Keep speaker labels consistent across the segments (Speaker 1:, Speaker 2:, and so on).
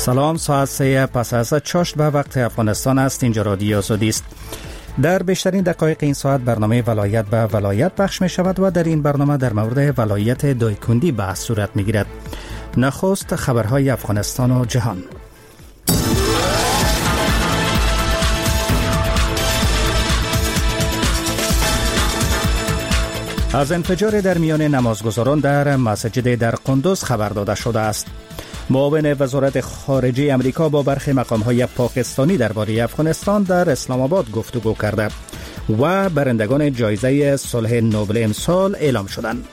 Speaker 1: سلام، ساعت 3 پس از چاشت به وقت افغانستان است. اینجا رادیو آزادی است. در بیشترین دقایق این ساعت برنامه ولایت به ولایت پخش می شود و در این برنامه در مورد ولایت دایکندی بحث صورت می گیرد. نخست خبرهای افغانستان و جهان. از انفجار در میان نمازگزاران در مسجد در قندوز خبر داده شده است. معاون وزارت خارجه امریکا با برخی مقام‌های پاکستانی درباره افغانستان در اسلام آباد گفتگو کرده و برندگان جایزه صلح نوبل امسال اعلام شدند.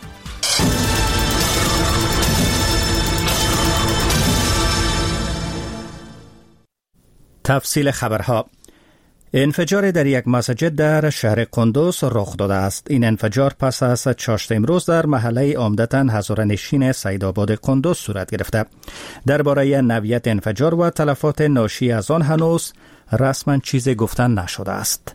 Speaker 1: تفصیل خبرها. انفجار در یک مسجد در شهر قندوز رخ داده است. این انفجار پس از چاشت امروز در محله عمدتاً هزاره‌نشین سیدآباد قندوز صورت گرفته. درباره نوعیت انفجار و تلفات ناشی از آن هنوز رسما چیزی گفتن نشده است.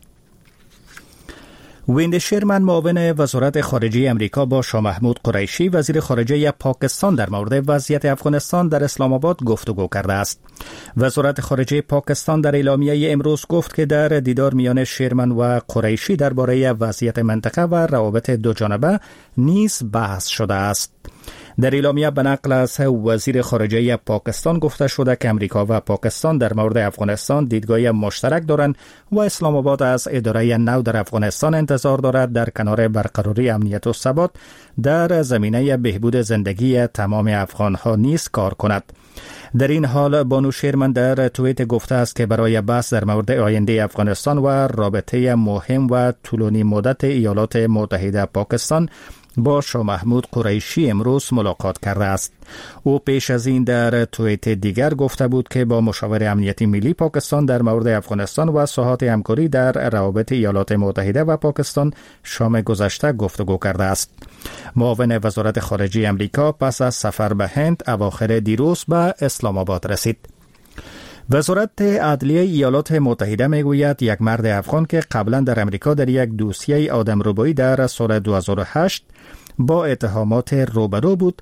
Speaker 1: ویند شرمن معاون وزارت خارجه امریکا با شاه محمود قریشی وزیر خارجه پاکستان در مورد وضعیت افغانستان در اسلام آباد گفتگو کرده است. وزارت خارجه پاکستان در اعلامیه امروز گفت که در دیدار میان شرمن و قریشی درباره وضعیت منطقه و روابط دوجانبه نیز بحث شده است. در اعلامیه به نقل از وزیر خارجه پاکستان گفته شده که امریکا و پاکستان در مورد افغانستان دیدگاه مشترک دارند و اسلام آباد از اداره نو در افغانستان انتظار دارد در کنار برقراری امنیت و ثبات در زمینه بهبود زندگی تمام افغانها نیز کار کند. در این حال بانو شرمن در توییت گفته است که برای بحث در مورد آینده افغانستان و رابطه مهم و طولانی مدت ایالات متحده پاکستان با شاه محمود قریشی امروز ملاقات کرده است. او پیش از این در توییت دیگر گفته بود که با مشاور امنیتی ملی پاکستان در مورد افغانستان و ساحات همکاری در روابط ایالات متحده و پاکستان شام گذشته گفتگو کرده است. معاون وزارت خارجه امریکا پس از سفر به هند اواخر دیروز به اسلام آباد رسید. وزارت عدلیه ایالات متحده میگوید یک مرد افغان که قبلا در امریکا در یک دوسیه آدمربایی در سال 2008 با اتهامات روبرو بود،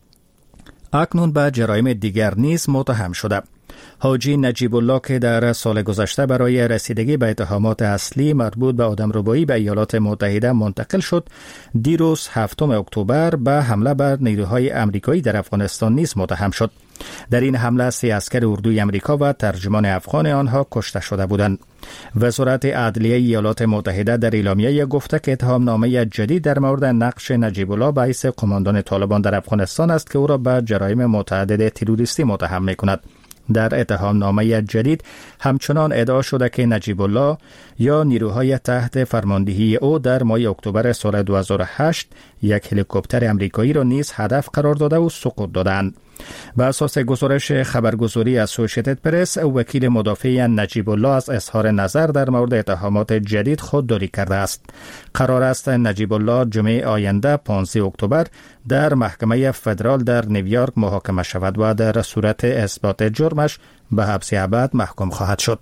Speaker 1: اکنون به جرایم دیگر نیز متهم شده. حاجی نجیب الله که در سال گذشته برای رسیدگی به اتهامات اصلی مربوط به آدمربایی به ایالات متحده منتقل شد، دیروز 7 اکتبر به حمله بر نیروهای امریکایی در افغانستان نیز متهم شد. در این حمله 3 عسکر اردوی امریکا و ترجمان افغان آنها کشته شده بودند. وزارت عدلیه ایالات متحده در اعلامیه گفته که اتهامنامه جدید در مورد نقش نجیب الله به حیث قماندان طالبان در افغانستان است که او را به جرایم متعدد تروریستی متهم می‌کند. در اتهامنامه جدید همچنان ادعا شده که نجیب الله یا نیروهای تحت فرماندهی او در ماه اکتبر سال 2008 یک هلیکوپتر امریکایی را نیز هدف قرار داده و سقوط دادند. بر اساس گزارش خبرگزاری اسوسییتد پرس، وکیل مدافع نجیب الله از اظهار نظر در مورد اتهامات جدید خودداری کرده است. قرار است نجیب الله جمعه آینده 15 اکتبر در محکمه فدرال در نیویورک محاکمه شود و در صورت اثبات جرمش به حبس ابد محکوم خواهد شد.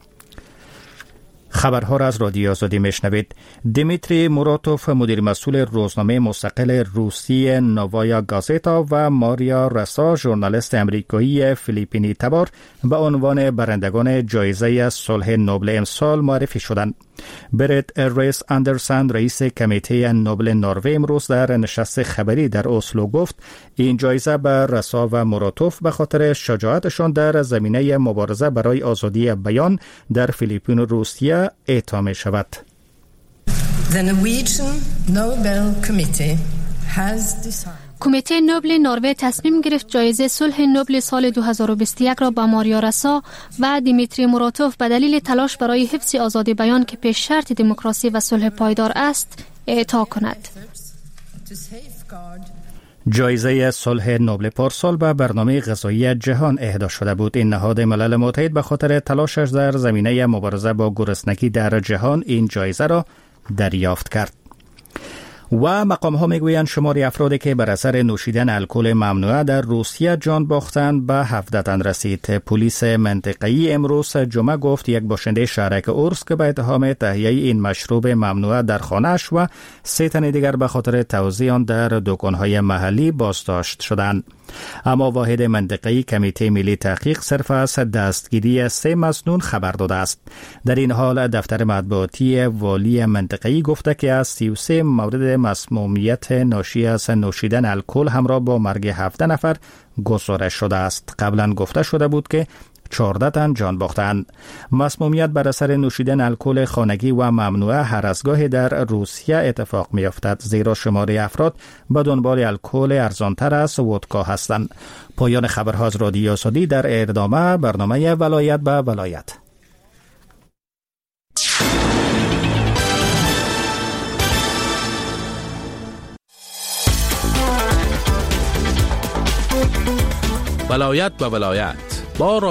Speaker 1: خبرها را از رادیو آزادی میشنوید. دیمیتری موراتوف مدیر مسئول روزنامه مستقل روسی نووایا گازتا و ماریا رسا ژورنالیست امریکایی فیلیپینی تبار به عنوان برندگان جایزه صلح نوبل امسال معرفی شدند. برت ریس اندرسن رئیس کمیته نوبل نروژ امروز در نشست خبری در اسلو گفت این جایزه به رسا و موراتوف به خاطر شجاعتشان در زمینه مبارزه برای آزادی بیان در فیلیپین و روسیه اعطا می شود.
Speaker 2: کمیته نوبل نروژ تصمیم گرفت جایزه صلح نوبل سال 2021 را به ماریا رسا و دیمیتری موراتوف به دلیل تلاش برای حفظ آزادی بیان که پیش شرط دموکراسی و صلح پایدار است اعطا کند.
Speaker 1: جایزه صلح نوبل پارسال به برنامه غذایی جهان اهدا شده بود. این نهاد ملل متحد به خاطر تلاشش در زمینه مبارزه با گرسنگی در جهان این جایزه را دریافت کرد. و مقام‌ها میگویند شماری افرادی که بر اثر نوشیدن الکل ممنوعه در روسیه جان باختند به 17 تن رسید. پلیس منطقه‌ای امروز جمعه گفت یک باشنده شهرک اورسک به اتهام تهیه این مشروب ممنوعه در خانه‌اش و 3 تن دیگر به خاطر توزیع آن در دکان‌های محلی بازداشت شدند. اما واحد منطقه‌ای کمیته ملی تحقیق صرف از دستگیری 3 مسنون خبر داده است. در این حال دفتر مطبوعاتی والی منطقه‌ای گفته که از 33 مورد مسمومیت ناشی از نوشیدن الکل همراه با مرگ 17 نفر گزارش شده است. قبلا گفته شده بود که 14 تن جان باختند. مسمومیت بر اثر نوشیدن الکل خانگی و ممنوعه هر از گاهی در روسیه اتفاق می افتد، زیرا شمار افراد به دنبال الکل ارزانتر از ودکا هستند. پایان خبرها از رادیو آزادی. در ادامه برنامه ولایت به ولایت.
Speaker 3: ولایت به ولایت با